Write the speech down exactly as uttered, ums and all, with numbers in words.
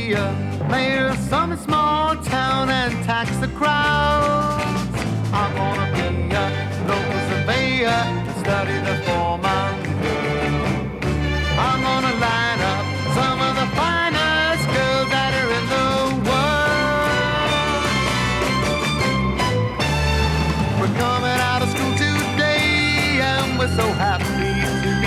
be a mayor of some small town and tax the crowds. I'm gonna be a local surveyor to study the former